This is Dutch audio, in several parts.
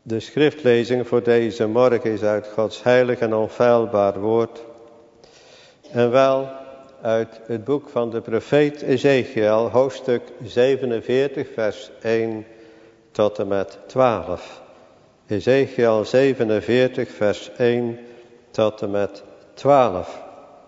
De schriftlezing voor deze morgen is uit Gods heilig en onfeilbaar woord. En wel uit het boek van de profeet Ezechiel, hoofdstuk 47, vers 1 tot en met 12. Ezechiel 47, vers 1 tot en met 12.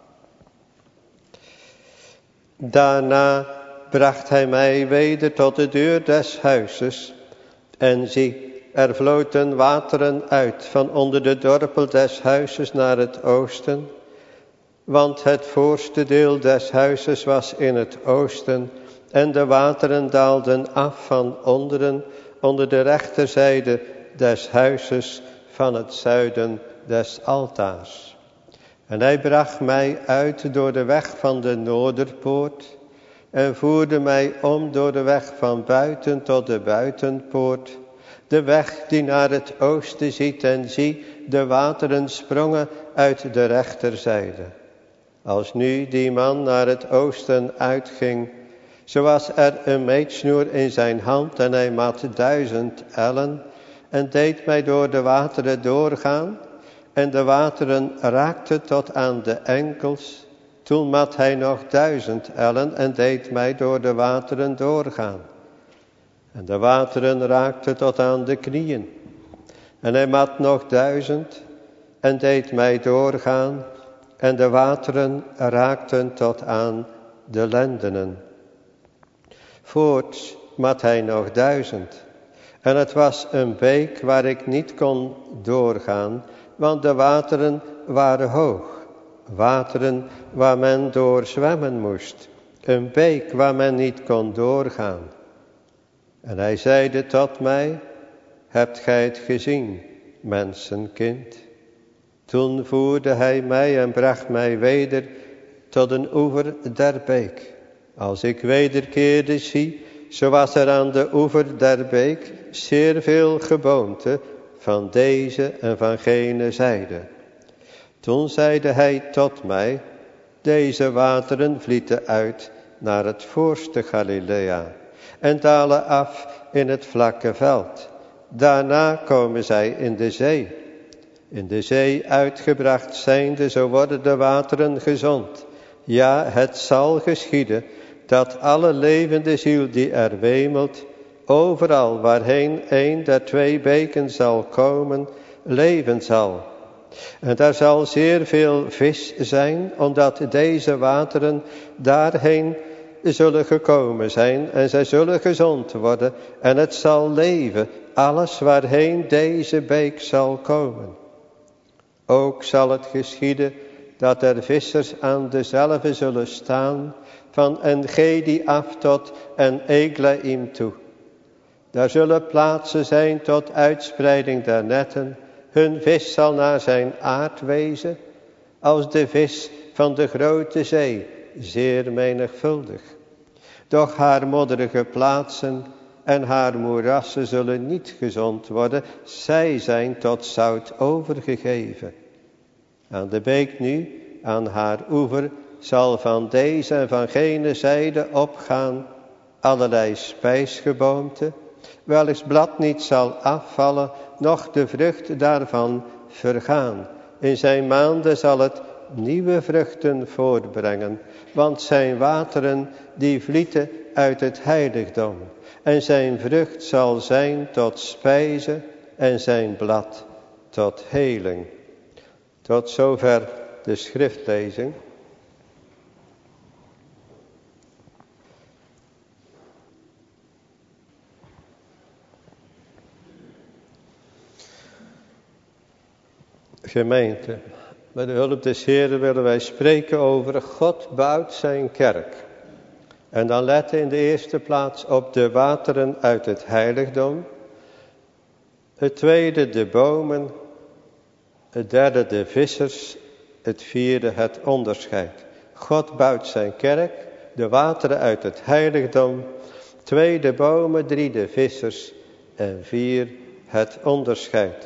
Daarna bracht hij mij weder tot de deur des huizes, en zie, er vloten wateren uit van onder de dorpel des huizes naar het oosten, want het voorste deel des huizes was in het oosten, en de wateren daalden af van onderen onder de rechterzijde des huizes van het zuiden des altaars. En hij bracht mij uit door de weg van de noorderpoort, en voerde mij om door de weg van buiten tot de buitenpoort, de weg die naar het oosten ziet, en zie, de wateren sprongen uit de rechterzijde. Als nu die man naar het oosten uitging, zo was er een meetsnoer in zijn hand, en hij mat 1000 ellen, en deed mij door de wateren doorgaan, en de wateren raakten tot aan de enkels. Toen mat hij nog 1000 ellen, en deed mij door de wateren doorgaan. En de wateren raakten tot aan de knieën. En hij mat nog 1000 en deed mij doorgaan. En de wateren raakten tot aan de lendenen. Voorts mat hij nog 1000. En het was een beek waar ik niet kon doorgaan, want de wateren waren hoog. Wateren waar men door zwemmen moest. Een beek waar men niet kon doorgaan. En hij zeide tot mij, hebt gij het gezien, mensenkind? Toen voerde hij mij en bracht mij weder tot een oever der beek. Als ik wederkeerde zie, zo was er aan de oever der beek zeer veel geboomte van deze en van gene zijde. Toen zeide hij tot mij, deze wateren vlieten uit naar het voorste Galilea en dalen af in het vlakke veld. Daarna komen zij in de zee. In de zee uitgebracht zijnde, zo worden de wateren gezond. Ja, het zal geschieden dat alle levende ziel die er wemelt, overal waarheen een der 2 beken zal komen, leven zal. En daar zal zeer veel vis zijn, omdat deze wateren daarheen zullen gekomen zijn, en zij zullen gezond worden, en het zal leven, alles waarheen deze beek zal komen. Ook zal het geschieden dat er vissers aan dezelfde zullen staan, van Engedi af tot en Eglaim toe. Daar zullen plaatsen zijn tot uitspreiding der netten. Hun vis zal naar zijn aard wezen, als de vis van de grote zee, zeer menigvuldig. Doch haar modderige plaatsen en haar moerassen zullen niet gezond worden, zij zijn tot zout overgegeven. Aan de beek nu, aan haar oever, zal van deze en van gene zijde opgaan allerlei spijsgeboomte, welks blad niet zal afvallen, noch de vrucht daarvan vergaan. In zijn maanden zal het nieuwe vruchten voortbrengen, want zijn wateren die vlieten uit het heiligdom. En zijn vrucht zal zijn tot spijze en zijn blad tot heling. Tot zover de schriftlezing. Gemeente, met de hulp des Heeren willen wij spreken over God bouwt zijn kerk. En dan letten in de eerste plaats op de wateren uit het heiligdom. Het tweede de bomen. Het derde de vissers. Het vierde het onderscheid. God bouwt zijn kerk. De wateren uit het heiligdom. 2 de bomen, 3 de vissers. En 4 het onderscheid.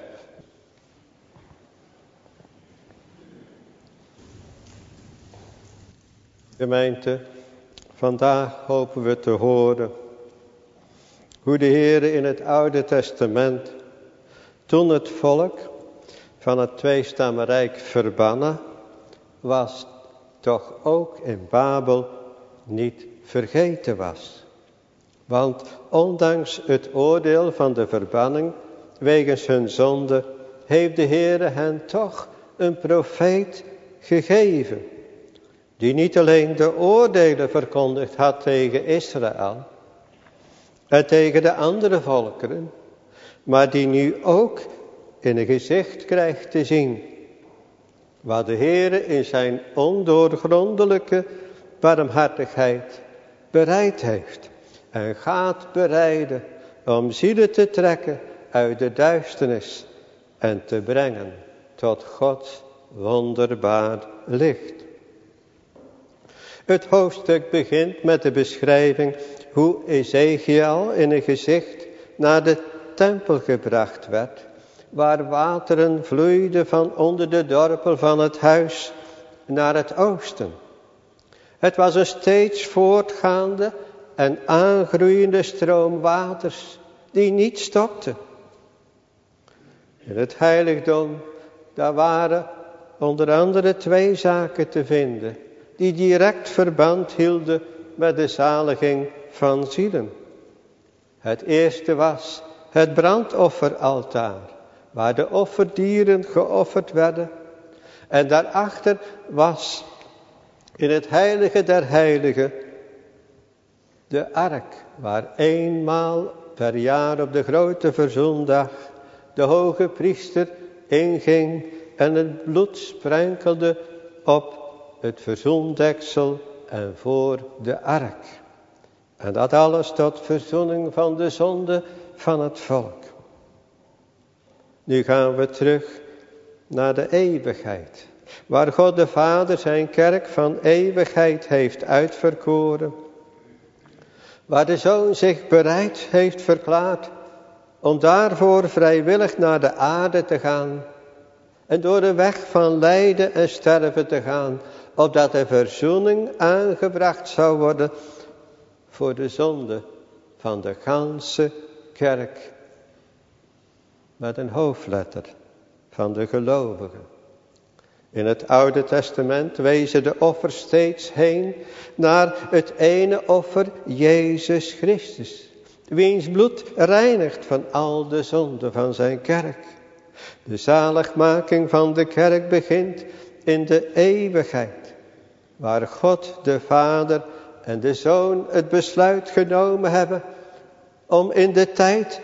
Gemeente, vandaag hopen we te horen hoe de Heer in het Oude Testament Toen het volk van het tweestammenrijk verbannen, was toch ook in Babel niet vergeten was. Want ondanks het oordeel van de verbanning wegens hun zonde, heeft de Heere hen toch een profeet gegeven, die niet alleen de oordelen verkondigd had tegen Israël en tegen de andere volkeren, maar die nu ook in een gezicht krijgt te zien wat de Heere in zijn ondoorgrondelijke barmhartigheid bereid heeft en gaat bereiden om zielen te trekken uit de duisternis en te brengen tot Gods wonderbaar licht. Het hoofdstuk begint met de beschrijving hoe Ezekiel in een gezicht naar de tempel gebracht werd, waar wateren vloeiden van onder de dorpel van het huis naar het oosten. Het was een steeds voortgaande en aangroeiende stroom waters die niet stopte. In het heiligdom, daar waren onder andere 2 zaken te vinden die direct verband hielden met de zaliging van zielen. Het eerste was het brandofferaltaar, waar de offerdieren geofferd werden. En daarachter was in het heilige der heiligen de ark, waar eenmaal per jaar op de grote verzoendag de hoge priester inging en het bloed sprenkelde op het verzoendeksel en voor de ark. En dat alles tot verzoening van de zonde van het volk. Nu gaan we terug naar de eeuwigheid, waar God de Vader zijn kerk van eeuwigheid heeft uitverkoren, waar de Zoon zich bereid heeft verklaard om daarvoor vrijwillig naar de aarde te gaan en door de weg van lijden en sterven te gaan, opdat de verzoening aangebracht zou worden voor de zonde van de ganse kerk, met een hoofdletter van de gelovigen. In het Oude Testament wezen de offers steeds heen naar het ene offer, Jezus Christus, wiens bloed reinigt van al de zonden van zijn kerk. De zaligmaking van de kerk begint in de eeuwigheid, waar God de Vader en de Zoon het besluit genomen hebben om in de tijd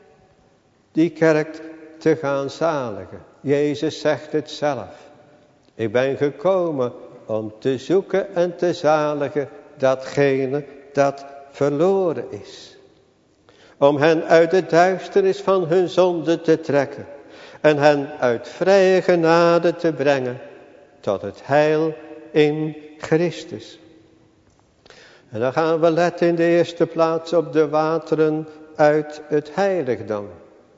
die kerk te gaan zaligen. Jezus zegt het zelf. Ik ben gekomen om te zoeken en te zaligen datgene dat verloren is. Om hen uit de duisternis van hun zonde te trekken en hen uit vrije genade te brengen tot het heil in Christus. En dan gaan we letten in de eerste plaats op de wateren uit het heiligdom.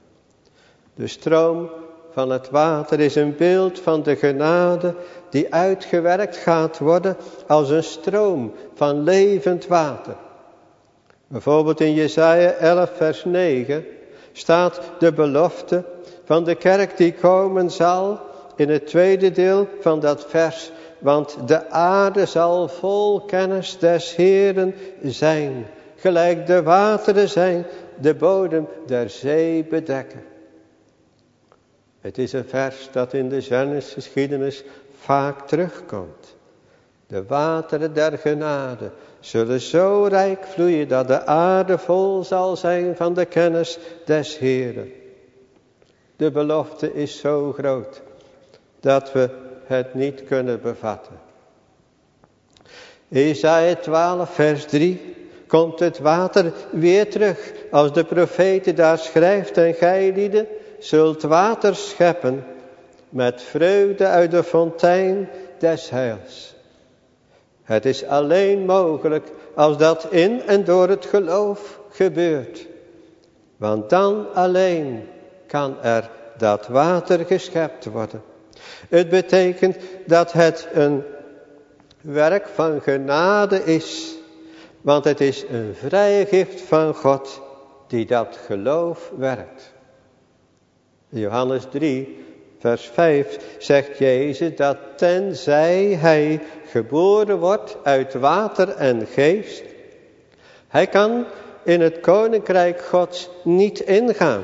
De stroom van het water is een beeld van de genade die uitgewerkt gaat worden als een stroom van levend water. Bijvoorbeeld in Jesaja 11 vers 9 staat de belofte van de kerk die komen zal in het tweede deel van dat vers. Want de aarde zal vol kennis des Heeren zijn, gelijk de wateren zijn de bodem der zee bedekken. Het is een vers dat in de Genesis-geschiedenis vaak terugkomt. De wateren der genade zullen zo rijk vloeien dat de aarde vol zal zijn van de kennis des Heeren. De belofte is zo groot dat we het niet kunnen bevatten. Jesaja 12 vers 3 komt het water weer terug. Als de profete daar schrijft en gij lieden zult water scheppen met vreugde uit de fontein des heils. Het is alleen mogelijk als dat in en door het geloof gebeurt. Want dan alleen kan er dat water geschept worden. Het betekent dat het een werk van genade is. Want het is een vrije gift van God die dat geloof werkt. Johannes 3, vers 5 zegt Jezus dat tenzij hij geboren wordt uit water en geest, hij kan in het koninkrijk Gods niet ingaan.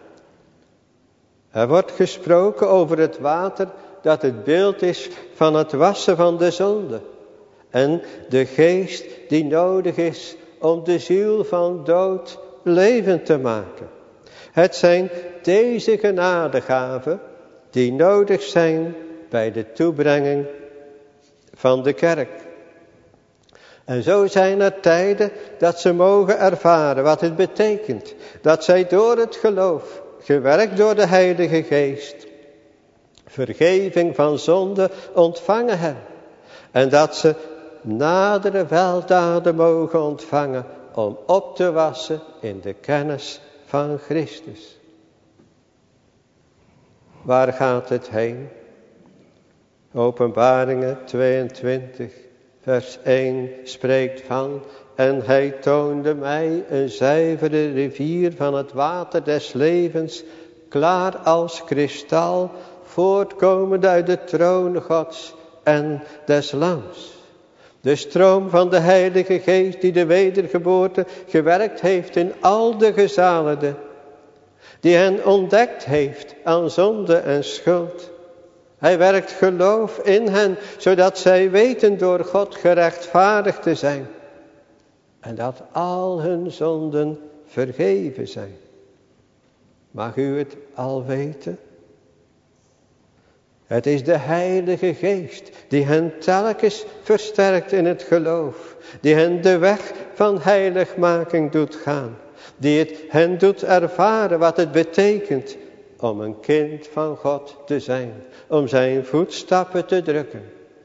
Er wordt gesproken over het water dat het beeld is van het wassen van de zonde. En de geest die nodig is om de ziel van dood levend te maken. Het zijn deze genadegaven die nodig zijn bij de toebrenging van de kerk. En zo zijn er tijden dat ze mogen ervaren wat het betekent. Dat zij door het geloof, gewerkt door de Heilige Geest, vergeving van zonde ontvangen hebben. En dat ze nadere weldaden mogen ontvangen om op te wassen in de kennis van Christus. Waar gaat het heen? Openbaringen 22, vers 1 spreekt van: en hij toonde mij een zuivere rivier van het water des levens, klaar als kristal, voortkomend uit de troon Gods en des Lams. De stroom van de Heilige Geest die de wedergeboorte gewerkt heeft in al de gezaligden, die hen ontdekt heeft aan zonde en schuld. Hij werkt geloof in hen, zodat zij weten door God gerechtvaardigd te zijn. En dat al hun zonden vergeven zijn. Mag u het al weten? Het is de Heilige Geest die hen telkens versterkt in het geloof. Die hen de weg van heiligmaking doet gaan. Die het hen doet ervaren wat het betekent om een kind van God te zijn. Om zijn voetstappen te drukken.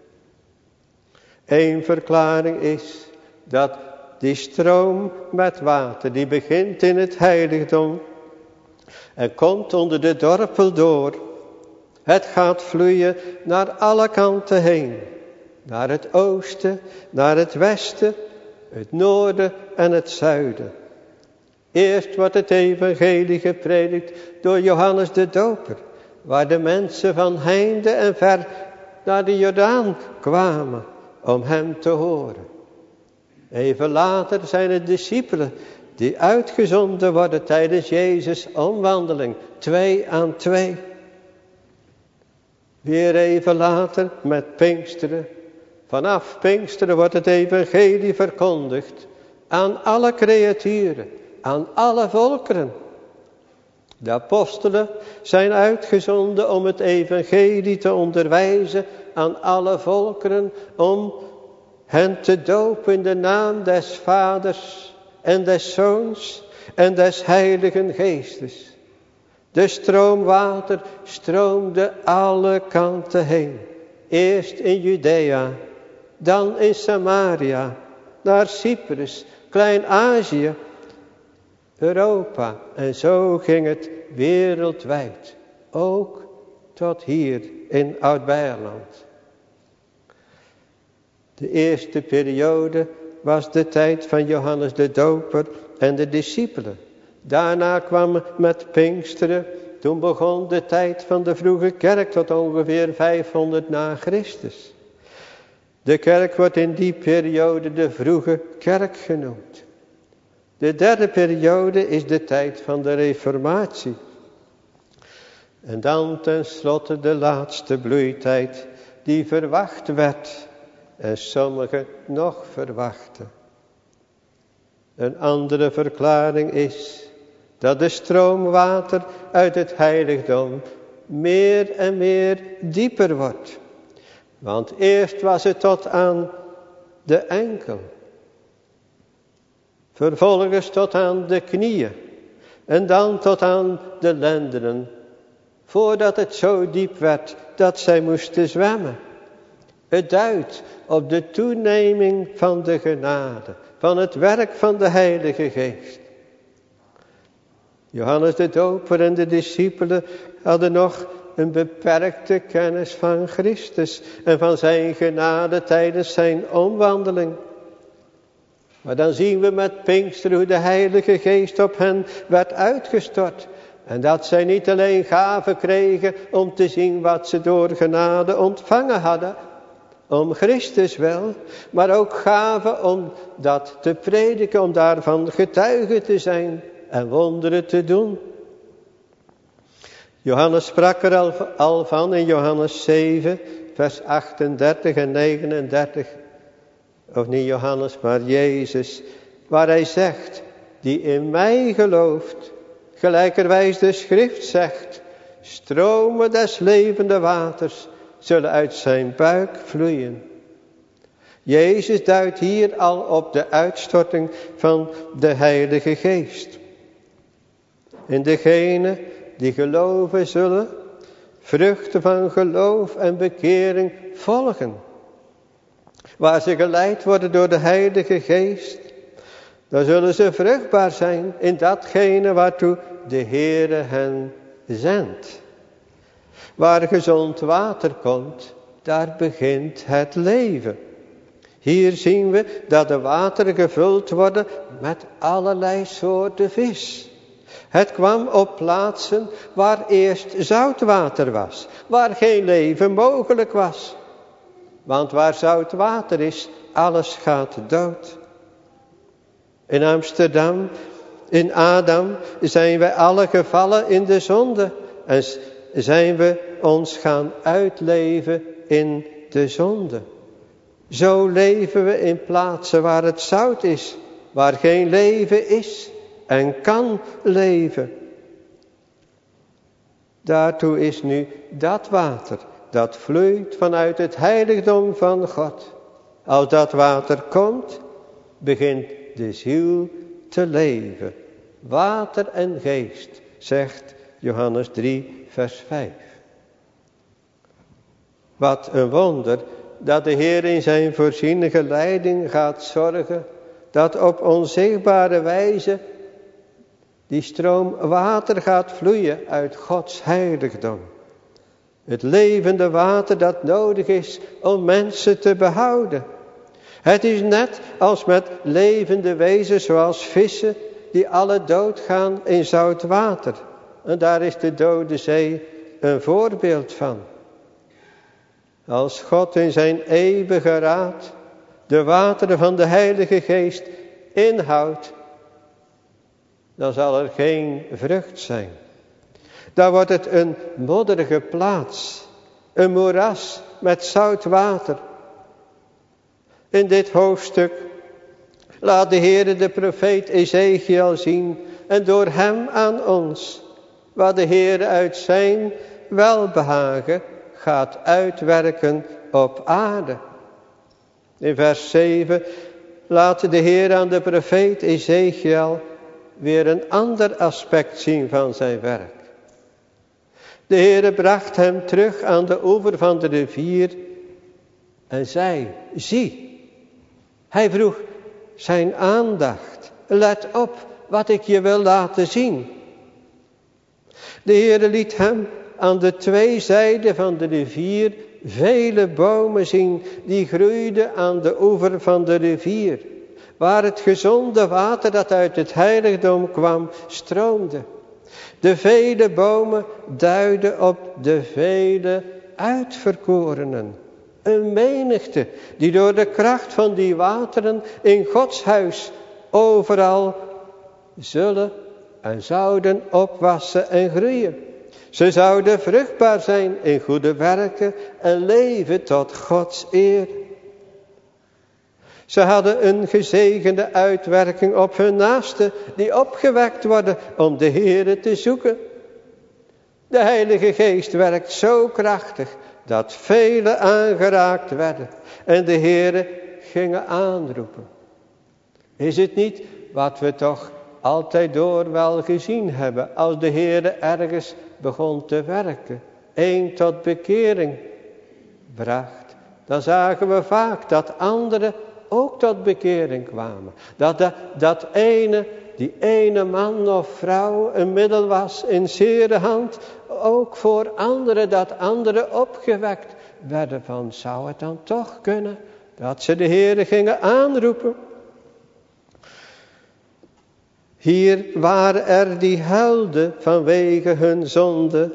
Eén verklaring is dat die stroom met water, die begint in het heiligdom en komt onder de dorpel door. Het gaat vloeien naar alle kanten heen. Naar het oosten, naar het westen, het noorden en het zuiden. Eerst wordt het evangelie gepredikt door Johannes de Doper, waar de mensen van heinde en ver naar de Jordaan kwamen om hem te horen. Even later zijn het discipelen die uitgezonden worden tijdens Jezus' omwandeling, 2 aan 2. Weer even later met Pinksteren. Vanaf Pinksteren wordt het evangelie verkondigd aan alle creaturen, aan alle volkeren. De apostelen zijn uitgezonden om het evangelie te onderwijzen aan alle volkeren, om hen te dopen in de naam des Vaders en des Zoons en des Heiligen Geestes. De stroom water stroomde alle kanten heen. Eerst in Judea, dan in Samaria, naar Cyprus, Klein-Azië, Europa. En zo ging het wereldwijd, ook tot hier in Oud-Beierland. De eerste periode was de tijd van Johannes de Doper en de discipelen. Daarna kwam met Pinksteren, toen begon de tijd van de vroege kerk tot ongeveer 500 na Christus. De kerk wordt in die periode de vroege kerk genoemd. De derde periode is de tijd van de reformatie. En dan tenslotte de laatste bloeitijd die verwacht werd en sommigen nog verwachten. Een andere verklaring is dat de stroom water uit het heiligdom meer en meer dieper wordt. Want eerst was het tot aan de enkel. Vervolgens tot aan de knieën. En dan tot aan de lendenen. Voordat het zo diep werd dat zij moesten zwemmen. Het duidt op de toeneming van de genade. Van het werk van de Heilige Geest. Johannes de Doper en de discipelen hadden nog een beperkte kennis van Christus en van zijn genade tijdens zijn omwandeling. Maar dan zien we met Pinksteren hoe de Heilige Geest op hen werd uitgestort. En dat zij niet alleen gaven kregen om te zien wat ze door genade ontvangen hadden, om Christus wel, maar ook gaven om dat te prediken, om daarvan getuige te zijn en wonderen te doen. Johannes sprak er al van in Johannes 7, vers 38 en 39. Of niet Johannes, maar Jezus, waar hij zegt, die in mij gelooft, gelijkerwijs de schrift zegt, stromen des levende waters zullen uit zijn buik vloeien. Jezus duidt hier al op de uitstorting van de Heilige Geest. En degenen die geloven zullen vruchten van geloof en bekering volgen. Waar ze geleid worden door de Heilige Geest, dan zullen ze vruchtbaar zijn in datgene waartoe de Heere hen zendt. Waar gezond water komt, daar begint het leven. Hier zien we dat de wateren gevuld worden met allerlei soorten vis. Het kwam op plaatsen waar eerst zoutwater was, waar geen leven mogelijk was. Want waar zout water is, alles gaat dood. In Amsterdam, in Adam, zijn wij alle gevallen in de zonde. En zijn we ons gaan uitleven in de zonde. Zo leven we in plaatsen waar het zout is, waar geen leven is en kan leven. Daartoe is nu dat water, dat vloeit vanuit het heiligdom van God. Als dat water komt, begint de ziel te leven. Water en geest, zegt Johannes 3, vers 5. Wat een wonder dat de Heer in zijn voorzienige leiding gaat zorgen, dat op onzichtbare wijze die stroom water gaat vloeien uit Gods heiligdom. Het levende water dat nodig is om mensen te behouden. Het is net als met levende wezens zoals vissen die alle doodgaan in zout water. En daar is de Dode Zee een voorbeeld van. Als God in zijn eeuwige raad de wateren van de Heilige Geest inhoudt, dan zal er geen vrucht zijn. Dan wordt het een modderige plaats, een moeras met zout water. In dit hoofdstuk laat de Heere de profeet Ezekiel zien en door hem aan ons, wat de Heere uit zijn welbehagen gaat uitwerken op aarde. In vers 7 laat de Heer aan de profeet Ezekiel weer een ander aspect zien van zijn werk. De Heere bracht hem terug aan de oever van de rivier en zei, zie. Hij vroeg zijn aandacht, let op wat ik je wil laten zien. De Heere liet hem aan de twee zijden van de rivier vele bomen zien die groeiden aan de oever van de rivier, waar het gezonde water dat uit het heiligdom kwam stroomde. De vele bomen duiden op de vele uitverkorenen. Een menigte die door de kracht van die wateren in Gods huis overal zullen en zouden opwassen en groeien. Ze zouden vruchtbaar zijn in goede werken en leven tot Gods eer. Ze hadden een gezegende uitwerking op hun naasten die opgewekt worden om de Heere te zoeken. De Heilige Geest werkt zo krachtig dat velen aangeraakt werden en de Heere gingen aanroepen. Is het niet wat we toch altijd door wel gezien hebben als de Heere ergens begon te werken, één tot bekering bracht, dan zagen we vaak dat anderen ook tot bekering kwamen. Die ene man of vrouw een middel was in zere hand, ook voor anderen, dat anderen opgewekt werden van, zou het dan toch kunnen dat ze de Heere gingen aanroepen? Hier waren er die huilden vanwege hun zonde.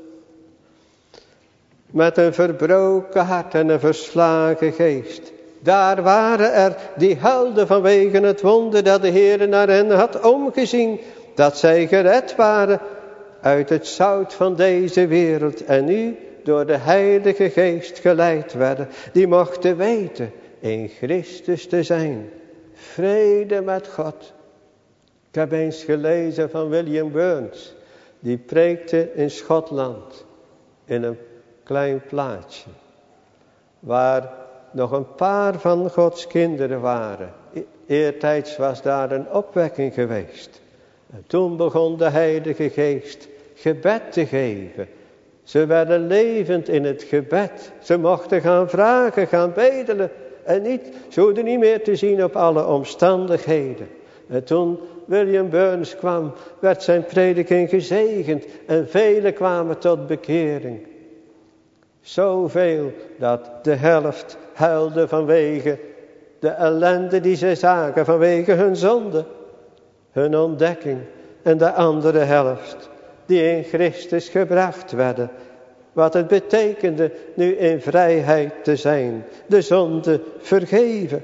Met een verbroken hart en een verslagen geest. Daar waren er die huilden vanwege het wonder dat de Heer naar hen had omgezien. Dat zij gered waren uit het zout van deze wereld. En nu door de Heilige Geest geleid werden. Die mochten weten in Christus te zijn. Vrede met God. Ik heb eens gelezen van William Burns. Die preekte in Schotland. In een klein plaatsje. Waar nog een paar van Gods kinderen waren. Eertijds was daar een opwekking geweest. En toen begon de Heilige Geest gebed te geven. Ze werden levend in het gebed. Ze mochten gaan vragen, gaan bedelen. En ze hoefden niet meer te zien op alle omstandigheden. En toen William Burns kwam, werd zijn prediking gezegend. En velen kwamen tot bekering. Zoveel dat de helft huilde vanwege de ellende die ze zagen. Vanwege hun zonde, hun ontdekking. En de andere helft die in Christus gebracht werden. Wat het betekende nu in vrijheid te zijn. De zonde vergeven.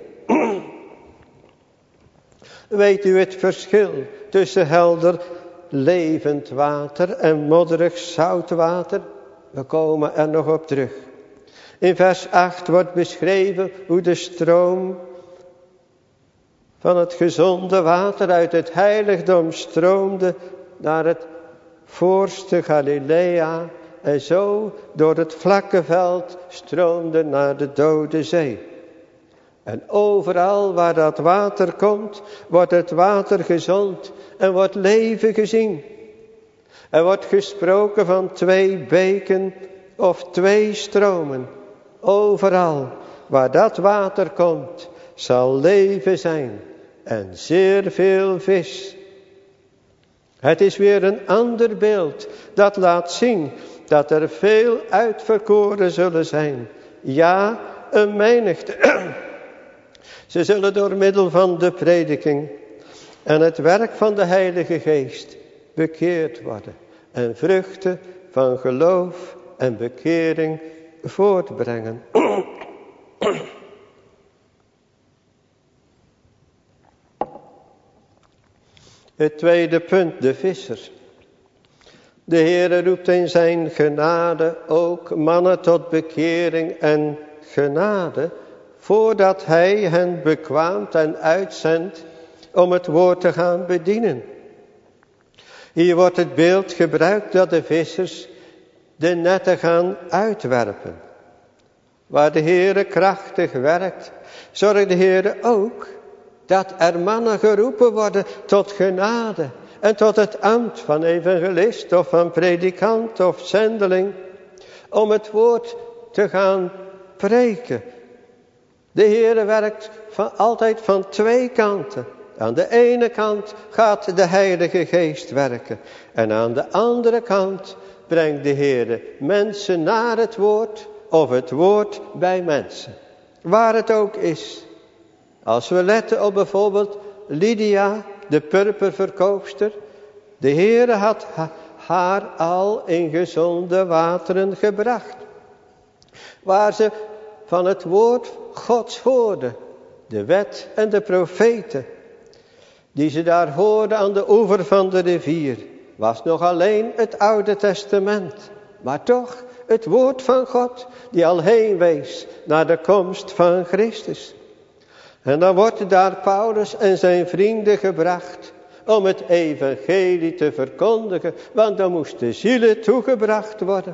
Weet u het verschil tussen helder levend water en modderig zoutwater? We komen er nog op terug. In vers 8 wordt beschreven hoe de stroom van het gezonde water uit het heiligdom stroomde naar het voorste Galilea en zo door het vlakke veld stroomde naar de dode zee. En overal waar dat water komt, wordt het water gezond en wordt leven gezien. Er wordt gesproken van 2 beken of 2 stromen. Overal waar dat water komt, zal leven zijn en zeer veel vis. Het is weer een ander beeld dat laat zien dat er veel uitverkoren zullen zijn. Ja, een menigte. Ze zullen door middel van de prediking en het werk van de Heilige Geest bekeerd worden. En vruchten van geloof en bekering voortbrengen. Het tweede punt, de vissers. De Heere roept in zijn genade ook mannen tot bekering en genade, voordat hij hen bekwaamt en uitzendt om het woord te gaan bedienen. Hier wordt het beeld gebruikt dat de vissers de netten gaan uitwerpen. Waar de Heere krachtig werkt, zorgt de Heere ook dat er mannen geroepen worden tot genade en tot het ambt van evangelist of van predikant of zendeling, om het woord te gaan preken. De Heere werkt altijd van 2 kanten. Aan de ene kant gaat de Heilige Geest werken. En aan de andere kant brengt de Heere mensen naar het woord of het woord bij mensen. Waar het ook is. Als we letten op bijvoorbeeld Lydia, de purperverkoopster. De Heere had haar al in gezonde wateren gebracht. Waar ze van het woord Gods hoorde. De wet en de profeten. Die ze daar hoorden aan de oever van de rivier. Was nog alleen het Oude Testament. Maar toch het woord van God. Die al heen wees naar de komst van Christus. En dan wordt daar Paulus en zijn vrienden gebracht. Om het evangelie te verkondigen. Want dan moesten zielen toegebracht worden.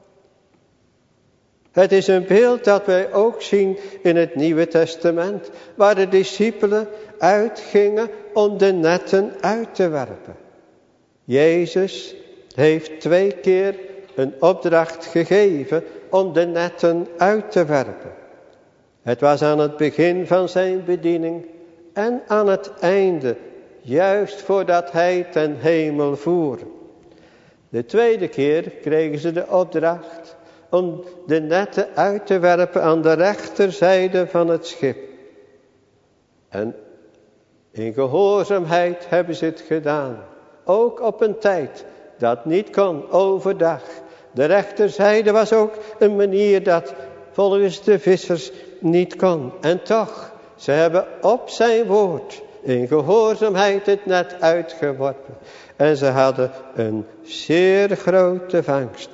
Het is een beeld dat wij ook zien in het Nieuwe Testament. Waar de discipelen uitgingen om de netten uit te werpen. Jezus heeft 2 keer een opdracht gegeven om de netten uit te werpen. Het was aan het begin van zijn bediening en aan het einde, juist voordat hij ten hemel voer. De 2e keer kregen ze de opdracht om de netten uit te werpen aan de rechterzijde van het schip. En In gehoorzaamheid hebben ze het gedaan. Ook op een tijd dat niet kon, overdag. De rechterzijde was ook een manier dat volgens de vissers niet kon. En toch, ze hebben op zijn woord in gehoorzaamheid het net uitgeworpen. En ze hadden een zeer grote vangst.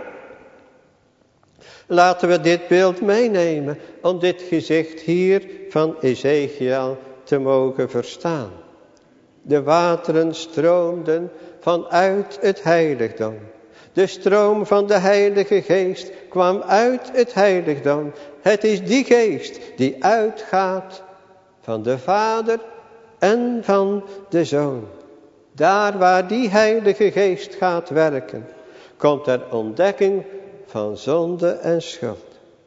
Laten we dit beeld meenemen om dit gezicht hier van Ezekiel te mogen verstaan. De wateren stroomden vanuit het heiligdom. De stroom van de Heilige Geest kwam uit het heiligdom. Het is die geest die uitgaat van de Vader en van de Zoon. Daar waar die Heilige Geest gaat werken, komt er ontdekking van zonde en schuld.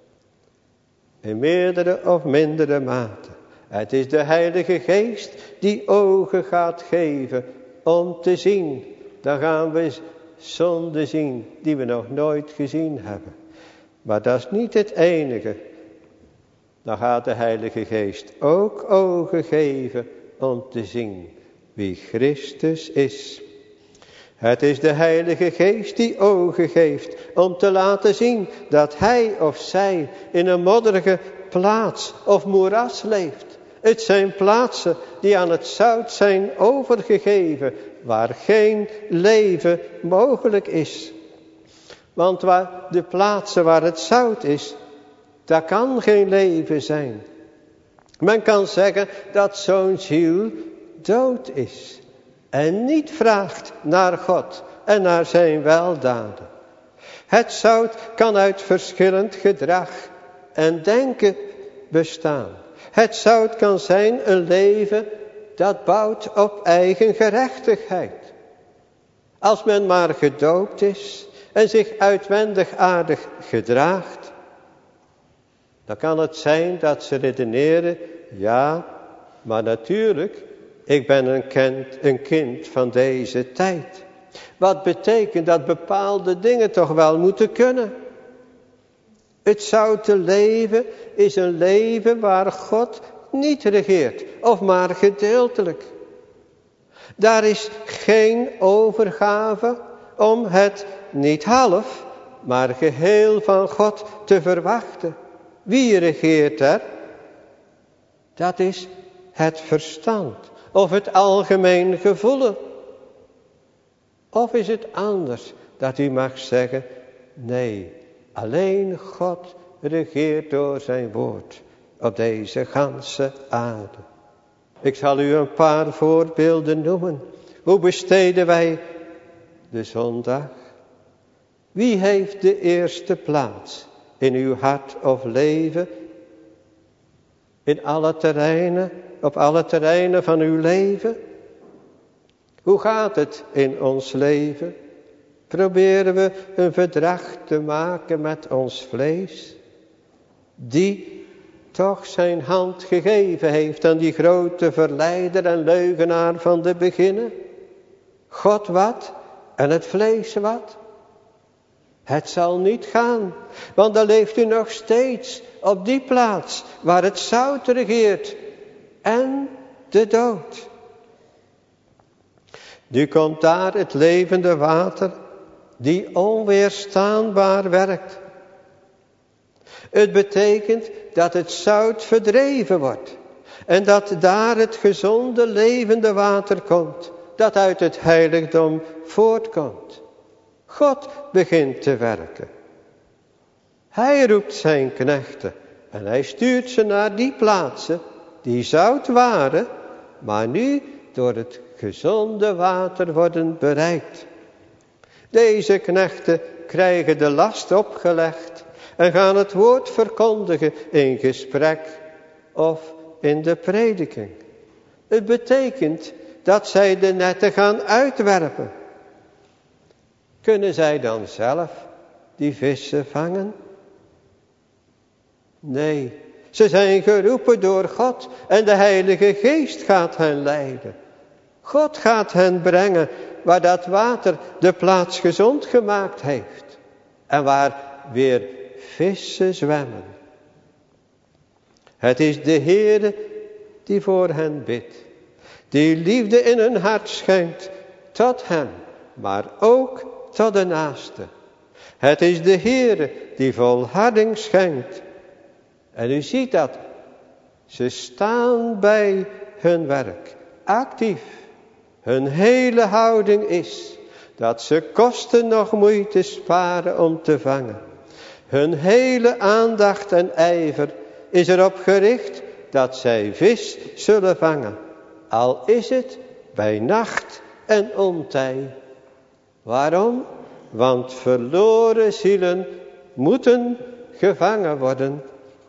In meerdere of mindere mate. Het is de Heilige Geest die ogen gaat geven om te zien. Dan gaan we zonde zien die we nog nooit gezien hebben. Maar dat is niet het enige. Dan gaat de Heilige Geest ook ogen geven om te zien wie Christus is. Het is de Heilige Geest die ogen geeft om te laten zien dat hij of zij in een modderige plaats of moeras leeft. Het zijn plaatsen die aan het zout zijn overgegeven, waar geen leven mogelijk is. Want de plaatsen waar het zout is, daar kan geen leven zijn. Men kan zeggen dat zo'n ziel dood is en niet vraagt naar God en naar zijn weldaden. Het zout kan uit verschillend gedrag en denken bestaan. Het zout kan zijn een leven dat bouwt op eigen gerechtigheid. Als men maar gedoopt is en zich uitwendig aardig gedraagt, dan kan het zijn dat ze redeneren, ja, maar natuurlijk, ik ben een kind van deze tijd. Wat betekent dat bepaalde dingen toch wel moeten kunnen. Het zoute leven is een leven waar God niet regeert, of maar gedeeltelijk. Daar is geen overgave om het niet half, maar geheel van God te verwachten. Wie regeert er? Dat is het verstand of het algemeen gevoelen. Of is het anders dat u mag zeggen, nee, alleen God regeert door zijn woord op deze ganse aarde. Ik zal u een paar voorbeelden noemen. Hoe besteden wij de zondag? Wie heeft de eerste plaats in uw hart of leven? In alle terreinen, op alle terreinen van uw leven? Hoe gaat het in ons leven? Proberen we een verdrag te maken met ons vlees, die toch zijn hand gegeven heeft aan die grote verleider en leugenaar van de beginnen? God wat en het vlees wat? Het zal niet gaan, want dan leeft u nog steeds op die plaats waar het zout regeert en de dood. Nu komt daar het levende water die onweerstaanbaar werkt. Het betekent dat het zout verdreven wordt en dat daar het gezonde levende water komt, dat uit het heiligdom voortkomt. God begint te werken. Hij roept zijn knechten en hij stuurt ze naar die plaatsen die zout waren, maar nu door het gezonde water worden bereikt. Deze knechten krijgen de last opgelegd en gaan het woord verkondigen in gesprek of in de prediking. Het betekent dat zij de netten gaan uitwerpen. Kunnen zij dan zelf die vissen vangen? Nee, ze zijn geroepen door God en de Heilige Geest gaat hen leiden. God gaat hen brengen waar dat water de plaats gezond gemaakt heeft. En waar weer vissen zwemmen. Het is de Heere die voor hen bidt. die liefde in hun hart schenkt tot hem, maar ook tot de naaste. Het is de Heere die volharding schenkt. En u ziet dat. Ze staan bij hun werk, actief. Hun hele houding is dat ze kosten nog moeite sparen om te vangen. Hun hele aandacht en ijver is erop gericht dat zij vis zullen vangen. Al is het bij nacht en ontij. Waarom? Want verloren zielen moeten gevangen worden.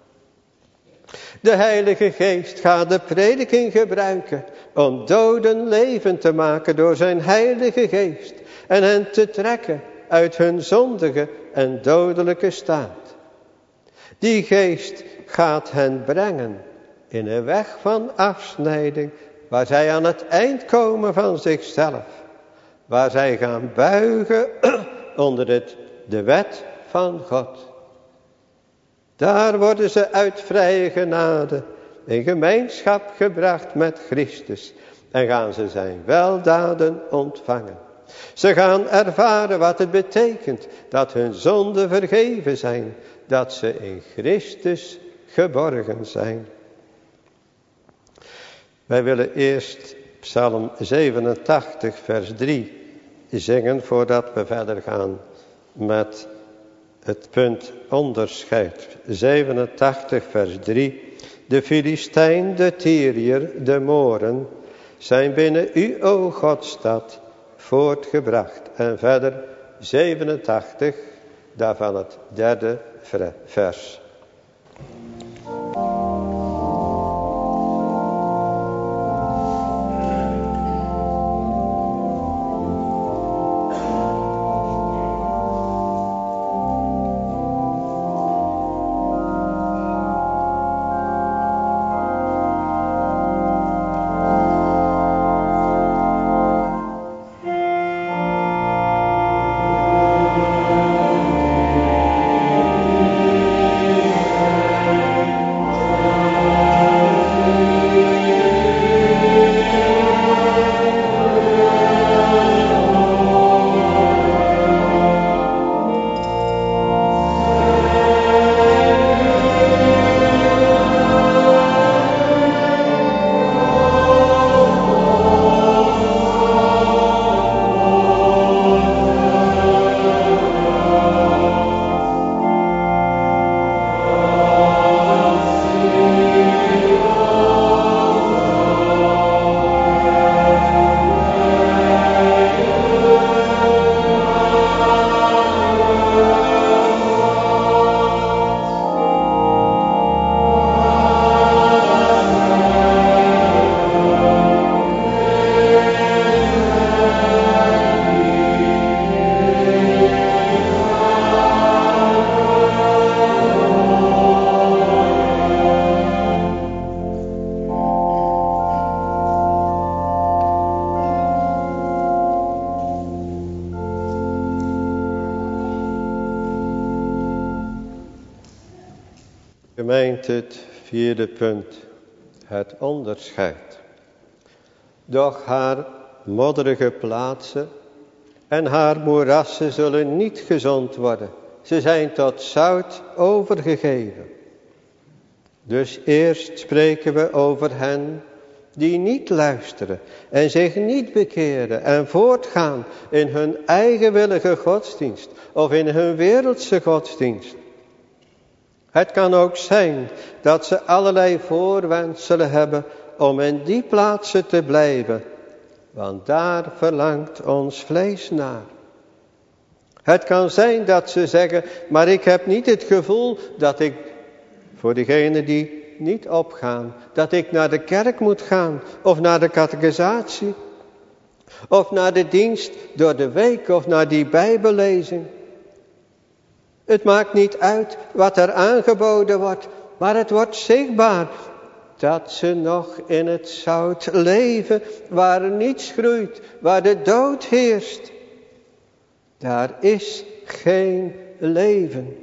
De Heilige Geest gaat de prediking gebruiken om doden levend te maken door zijn Heilige Geest en hen te trekken uit hun zondige en dodelijke staat. Die Geest gaat hen brengen in een weg van afsnijding waar zij aan het eind komen van zichzelf, waar zij gaan buigen onder de wet van God. Daar worden ze uit vrije genade in gemeenschap gebracht met Christus en gaan ze zijn weldaden ontvangen. Ze gaan ervaren wat het betekent dat hun zonden vergeven zijn, dat ze in Christus geborgen zijn. Wij willen eerst Psalm 87 vers 3 zingen voordat we verder gaan met het punt onderscheid. 87 vers 3. De Filistijn, de Tyriër, de Moren zijn binnen u, o Godstad, voortgebracht. En verder 87, daarvan het derde vers. Gemeente, het vierde punt, het onderscheid. Doch haar modderige plaatsen en haar moerassen zullen niet gezond worden. Ze zijn tot zout overgegeven. Dus eerst spreken we over hen die niet luisteren en zich niet bekeren en voortgaan in hun eigenwillige godsdienst of in hun wereldse godsdienst. Het kan ook zijn dat ze allerlei voorwendselen hebben om in die plaatsen te blijven, want daar verlangt ons vlees naar. Het kan zijn dat ze zeggen, maar ik heb niet het gevoel dat ik, voor diegenen die niet opgaan, dat ik naar de kerk moet gaan of naar de catechisatie of naar de dienst door de week of naar die bijbellezing. Het maakt niet uit wat er aangeboden wordt, maar het wordt zichtbaar dat ze nog in het zout leven, waar niets groeit, waar de dood heerst. Daar is geen leven.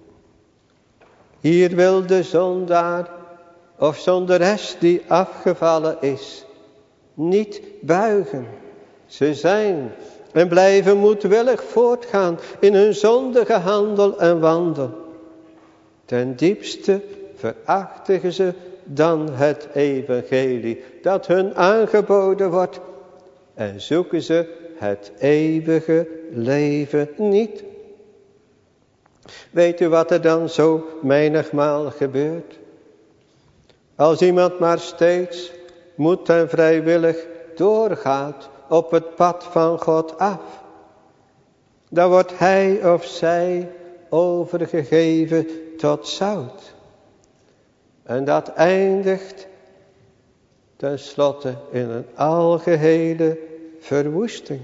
Hier wil de zondaar of zondares die afgevallen is, niet buigen. Ze zijn en blijven moedwillig voortgaan in hun zondige handel en wandel. Ten diepste verachtigen ze dan het evangelie dat hun aangeboden wordt en zoeken ze het eeuwige leven niet. Weet u wat er dan zo menigmaal gebeurt? Als iemand maar steeds moed en vrijwillig doorgaat op het pad van God af, dan wordt hij of zij overgegeven tot zout. En dat eindigt tenslotte in een algehele verwoesting.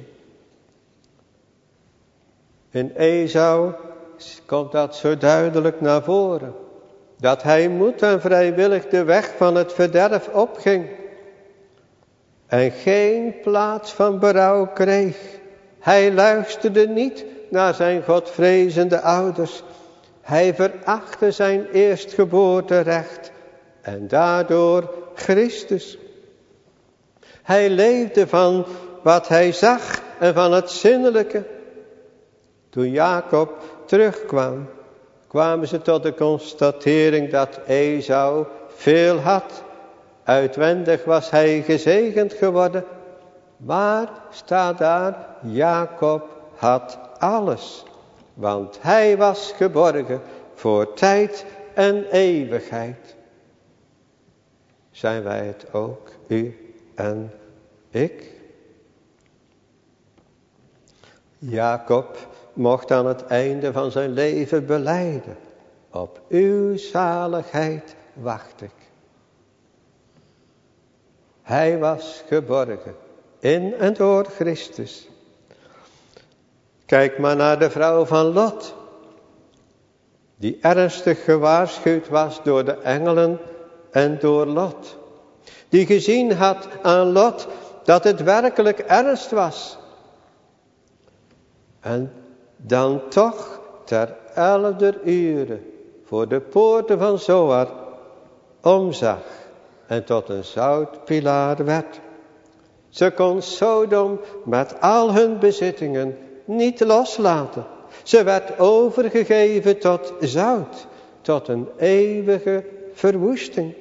In Esau komt dat zo duidelijk naar voren. Dat hij moed en vrijwillig de weg van het verderf opging. En geen plaats van berouw kreeg. Hij luisterde niet naar zijn godvrezende ouders. Hij verachtte zijn eerstgeboorterecht. En daardoor Christus. Hij leefde van wat hij zag en van het zinnelijke. Toen Jacob terugkwam, kwamen ze tot de constatering dat Esau veel had. Uitwendig was hij gezegend geworden. Maar staat daar, Jacob had alles. Want hij was geborgen voor tijd en eeuwigheid. Zijn wij het ook, u en ik? Jacob mocht aan het einde van zijn leven belijden. Op uw zaligheid wacht ik. Hij was geborgen in en door Christus. Kijk maar naar de vrouw van Lot. Die ernstig gewaarschuwd was door de engelen en door Lot. Die gezien had aan Lot dat het werkelijk ernst was. En dan toch ter 11e ure voor de poorten van Zoar omzag en tot een zoutpilaar werd. Ze kon Sodom met al hun bezittingen niet loslaten. Ze werd overgegeven tot zout, tot een eeuwige verwoesting.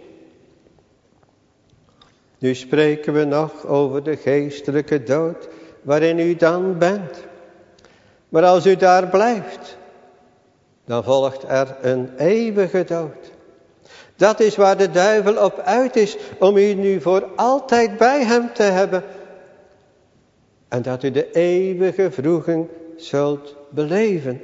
Nu spreken we nog over de geestelijke dood waarin u dan bent. Maar als u daar blijft, dan volgt er een eeuwige dood. Dat is waar de duivel op uit is, om u nu voor altijd bij hem te hebben. En dat u de eeuwige wroeging zult beleven.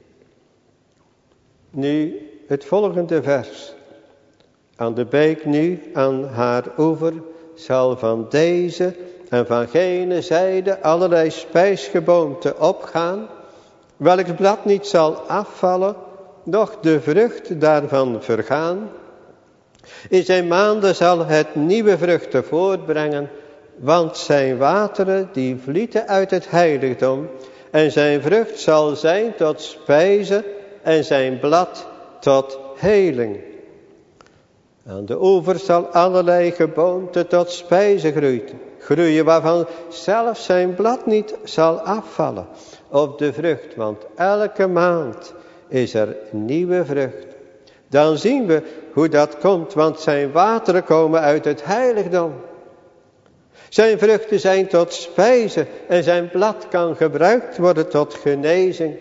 Nu het volgende vers. Aan de beek nu, aan haar oever, zal van deze en van gene zijde allerlei spijsgeboomte opgaan, welks blad niet zal afvallen, noch de vrucht daarvan vergaan. In zijn maanden zal het nieuwe vruchten voortbrengen, want zijn wateren die vlieten uit het heiligdom, en zijn vrucht zal zijn tot spijze en zijn blad tot heling. Aan de oever zal allerlei geboomte tot spijze groeien, waarvan zelfs zijn blad niet zal afvallen op de vrucht, want elke maand is er nieuwe vrucht. Dan zien we hoe dat komt, want zijn wateren komen uit het heiligdom. Zijn vruchten zijn tot spijze en zijn blad kan gebruikt worden tot genezing.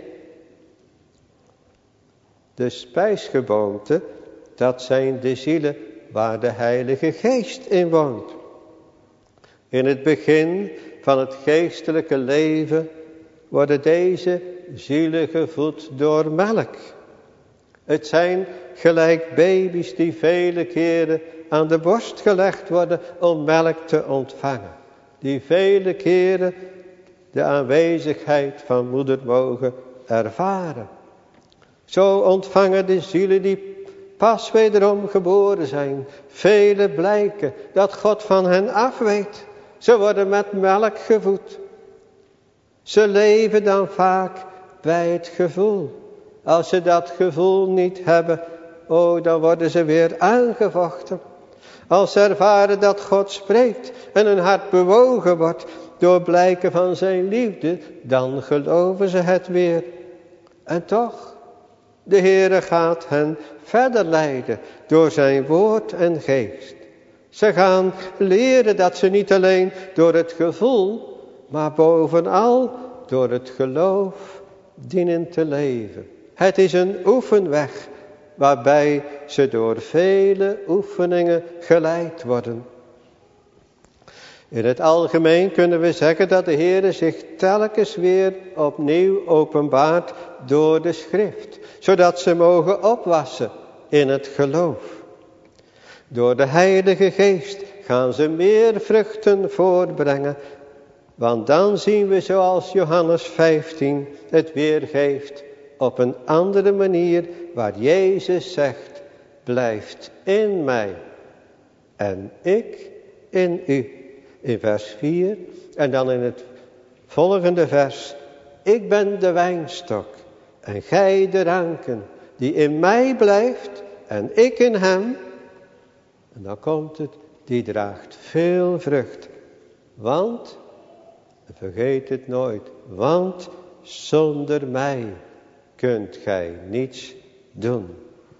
De spijsgeboomte, dat zijn de zielen waar de Heilige Geest in woont. In het begin van het geestelijke leven worden deze zielen gevoed door melk. Het zijn gelijk baby's die vele keren aan de borst gelegd worden om melk te ontvangen. Die vele keren de aanwezigheid van moeder mogen ervaren. Zo ontvangen de zielen die pas wederom geboren zijn vele blijken dat God van hen afweet. Ze worden met melk gevoed. Ze leven dan vaak bij het gevoel. Als ze dat gevoel niet hebben, dan worden ze weer aangevochten. Als ze ervaren dat God spreekt en hun hart bewogen wordt door blijken van zijn liefde, dan geloven ze het weer. En toch, de Heere gaat hen verder leiden door zijn woord en geest. Ze gaan leren dat ze niet alleen door het gevoel, maar bovenal door het geloof dienen te leven. Het is een oefenweg waarbij ze door vele oefeningen geleid worden. In het algemeen kunnen we zeggen dat de Heere zich telkens weer opnieuw openbaart door de schrift, zodat ze mogen opwassen in het geloof. Door de Heilige Geest gaan ze meer vruchten voortbrengen, want dan zien we zoals Johannes 15 het weergeeft op een andere manier waar Jezus zegt, blijft in mij en ik in u. In vers 4 en dan in het volgende vers, ik ben de wijnstok en gij de ranken, die in mij blijft en ik in hem. En dan komt het, die draagt veel vrucht. Want, vergeet het nooit, want zonder mij kunt gij niets doen.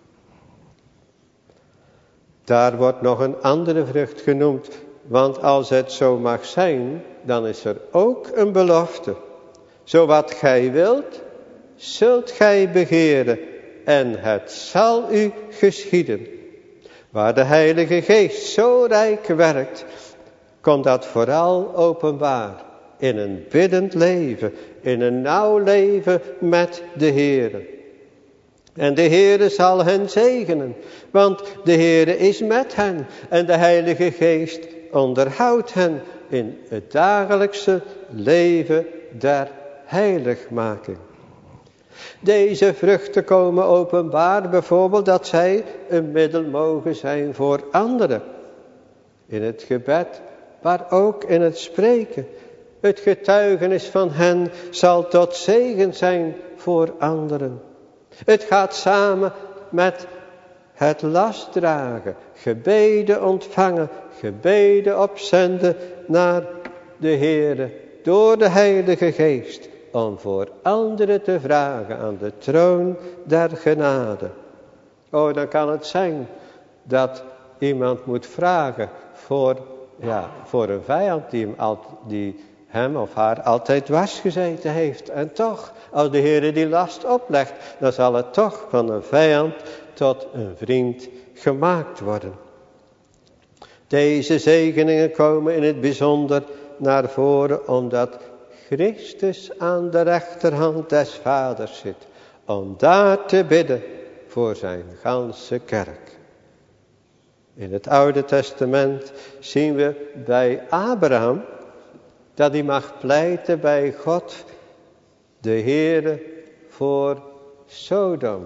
Daar wordt nog een andere vrucht genoemd, want als het zo mag zijn, dan is er ook een belofte. Zo wat gij wilt, zult gij begeren en het zal u geschieden. Waar de Heilige Geest zo rijk werkt, komt dat vooral openbaar in een biddend leven, in een nauw leven met de Heere. En de Heere zal hen zegenen, want de Heere is met hen en de Heilige Geest onderhoudt hen in het dagelijkse leven der heiligmaking. Deze vruchten komen openbaar bijvoorbeeld dat zij een middel mogen zijn voor anderen. In het gebed, maar ook in het spreken. Het getuigenis van hen zal tot zegen zijn voor anderen. Het gaat samen met het lastdragen, gebeden ontvangen, gebeden opzenden naar de Heere door de Heilige Geest, om voor anderen te vragen aan de troon der genade. Oh, dan kan het zijn dat iemand moet vragen voor een vijand die hem of haar altijd dwars gezeten heeft. En toch, als de Heere die last oplegt, dan zal het toch van een vijand tot een vriend gemaakt worden. Deze zegeningen komen in het bijzonder naar voren omdat Christus aan de rechterhand des Vaders zit, om daar te bidden voor zijn ganse kerk. In het Oude Testament zien we bij Abraham dat hij mag pleiten bij God, de Heere, voor Sodom.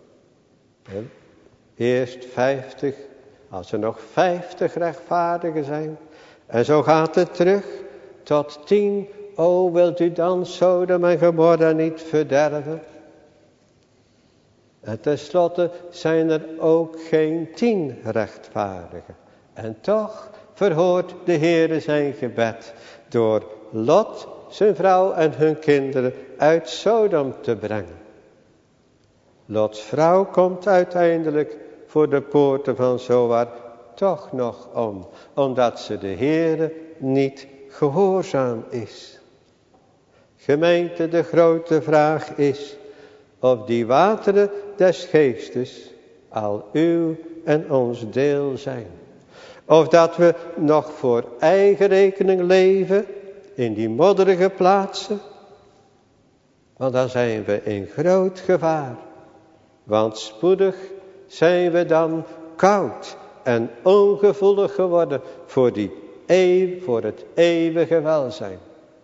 Eerst 50, als er nog 50 rechtvaardigen zijn. En zo gaat het terug tot 10. O, wilt u dan Sodom en Gomorra niet verderven? En tenslotte zijn er ook geen 10 rechtvaardigen. En toch verhoort de Heere zijn gebed door Lot, zijn vrouw en hun kinderen uit Sodom te brengen. Lots vrouw komt uiteindelijk voor de poorten van Zoar toch nog om, omdat ze de Heere niet gehoorzaam is. Gemeente, de grote vraag is of die wateren des geestes al uw en ons deel zijn. Of dat we nog voor eigen rekening leven in die modderige plaatsen. Want dan zijn we in groot gevaar. Want spoedig zijn we dan koud en ongevoelig geworden voor het eeuwige welzijn.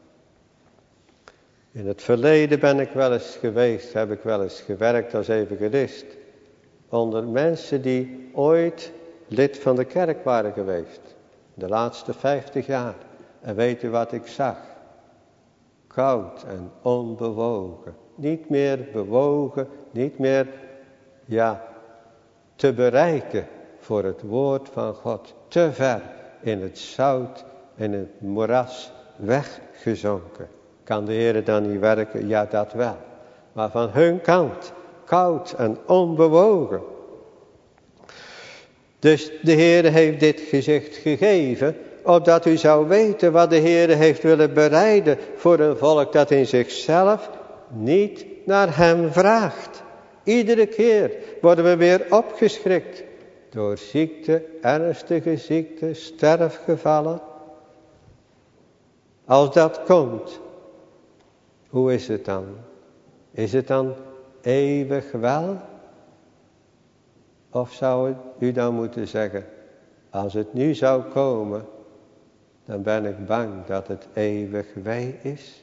In het verleden ben ik wel eens geweest, heb ik wel eens gewerkt als evangelist. Onder mensen die ooit lid van de kerk waren geweest. De laatste 50 jaar. En weet u wat ik zag? Koud en onbewogen. Niet meer bewogen, niet meer te bereiken voor het woord van God. Te ver in het zout en het moeras weggezonken. Kan de Heer dan niet werken? Ja, dat wel. Maar van hun kant, koud en onbewogen. Dus de Heer heeft dit gezicht gegeven, opdat u zou weten wat de Heer heeft willen bereiden voor een volk dat in zichzelf niet naar hem vraagt. Iedere keer worden we weer opgeschrikt door ziekte, ernstige ziekte, sterfgevallen. Als dat komt, hoe is het dan? Is het dan eeuwig wel? Of zou u dan moeten zeggen, als het nu zou komen, dan ben ik bang dat het eeuwig wee is?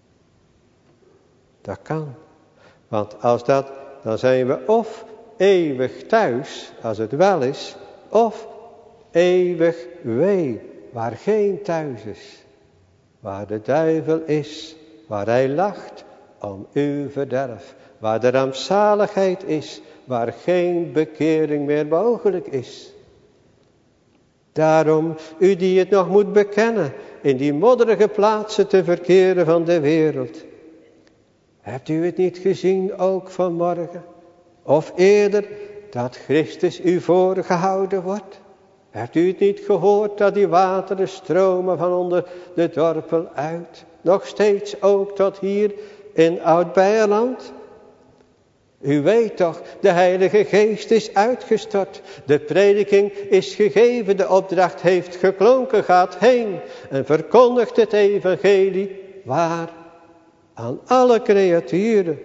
Dat kan. Want als dat, dan zijn we of eeuwig thuis, als het wel is, of eeuwig wee, waar geen thuis is. Waar de duivel is, waar hij lacht om uw verderf. Waar de rampzaligheid is, waar geen bekering meer mogelijk is. Daarom, u die het nog moet bekennen, in die modderige plaatsen te verkeren van de wereld. Hebt u het niet gezien ook vanmorgen? Of eerder, dat Christus u voorgehouden wordt? Hebt u het niet gehoord dat die wateren stromen van onder de dorpel uit? Nog steeds ook tot hier in Oud-Beierland? U weet toch, de Heilige Geest is uitgestort. De prediking is gegeven, de opdracht heeft geklonken, gaat heen en verkondigt het evangelie. Waar? Aan alle creaturen.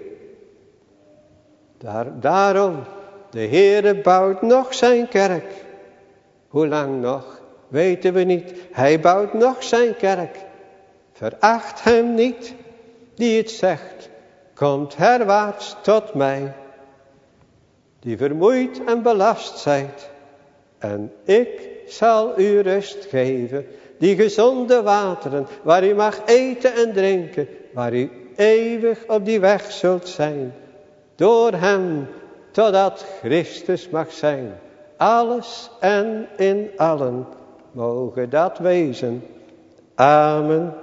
Daarom, de Heere bouwt nog zijn kerk. Hoe lang nog? Weten we niet. Hij bouwt nog zijn kerk. Veracht hem niet, die het zegt. Komt herwaarts tot mij, die vermoeid en belast zijt. En ik zal u rust geven, die gezonde wateren, waar u mag eten en drinken, waar u eeuwig op die weg zult zijn. Door hem, totdat Christus mag zijn. Alles en in allen, mogen dat wezen. Amen.